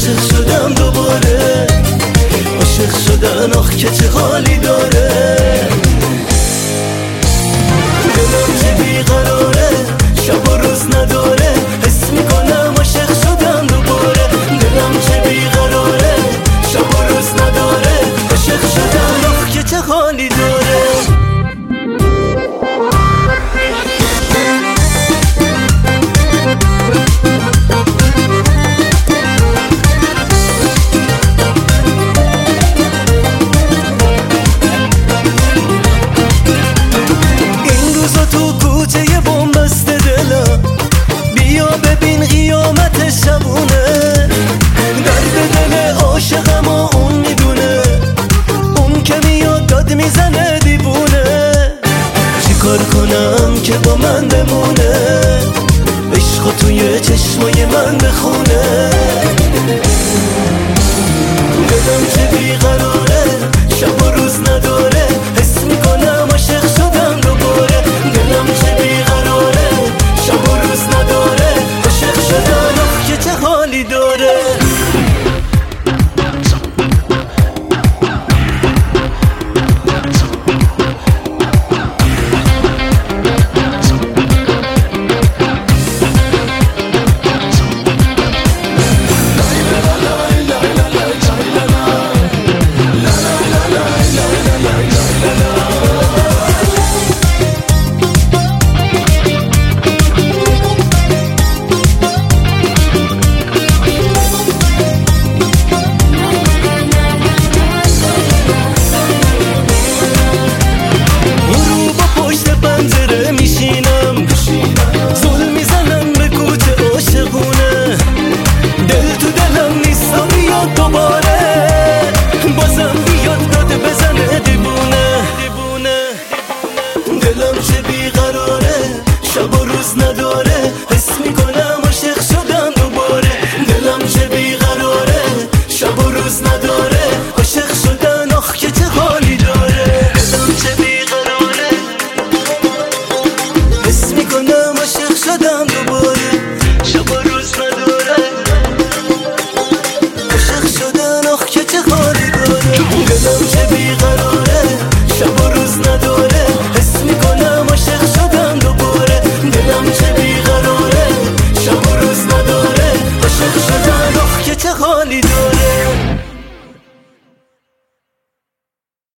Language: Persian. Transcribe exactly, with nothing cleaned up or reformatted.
عاشق شدم دوباره، عاشق شدن آخ که چه حالی داره. دلم چه بیقراره، شب و روز نداره، حس میکنم عاشق شدم دوباره. دلم چه بیقراره، شب و روز نداره، عاشق شدم آخ که چه حالی داره. تو کوچه بنبست دلم، بیا ببین قیامت شبونه. درد دل عاشقم و اون میدونه، اون که میاد داد میزنه دیوونه. چیکار کنم که با من بمونه، عشق توی چشمای من بخونه.